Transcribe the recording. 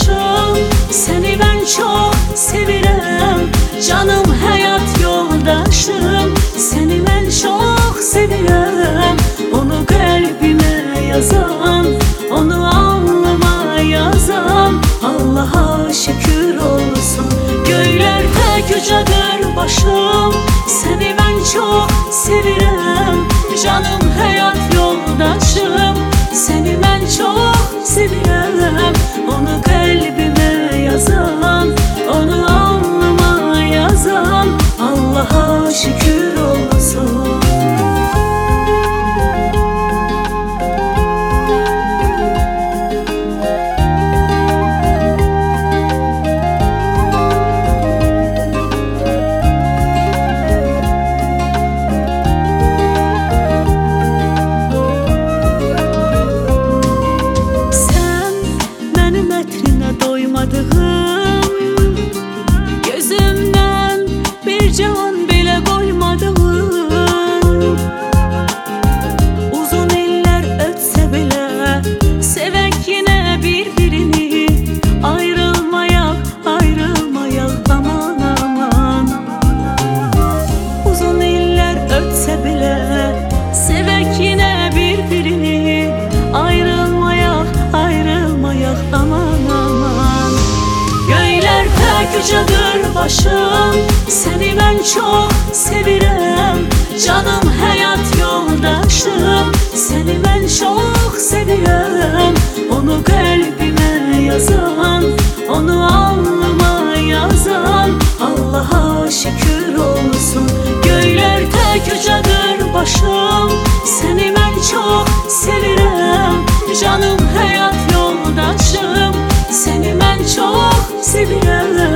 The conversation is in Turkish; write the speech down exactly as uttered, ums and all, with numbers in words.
başım, seni ben çok sevirəm. Canım hayat yoldaşım, seni ben çok sevirəm. Onu kalbime yazan, onu alnıma yazan, Allah'a şükür olsun. Göylerde yücedir başım, seni ben çok sevirəm. Canım hayat yoldaşım, seni ben çok sevirəm. Onu kalbime yazan, onu alnıma yazan, Allah'a şükür olsun. Gözümden bir can bile koymadın. Uzun eller ötse bile sevek yine birbirini. Ayrılmayak, ayrılmayak aman aman. Uzun eller ötse bile sevek yine birbirini. Ayrılmayak, ayrılmayak aman aman. Göylerde yücedir başım, seni ben çok sevirəm. Canım hayat yoldaşım, seni ben çok sevirəm. Onu kalbime yazan, onu alnıma yazan, Allah'a şükür olsun. Göylerde yücedir başım, seni ben çok sevirəm. Canım hayat yoldaşım, seni ben çok sevirəm.